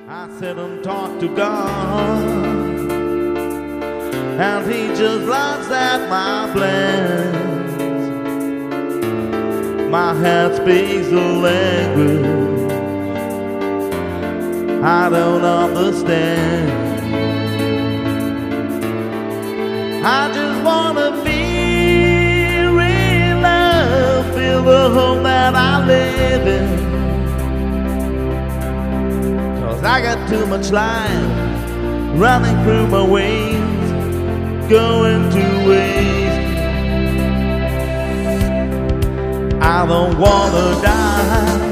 I sit and talk to God, and He just laughs at my plans. My heart speaks the language I don't understand. I just wanna feel real love, feel the home that I live in. I got too much life running through my veins, going to waste. I don't wanna die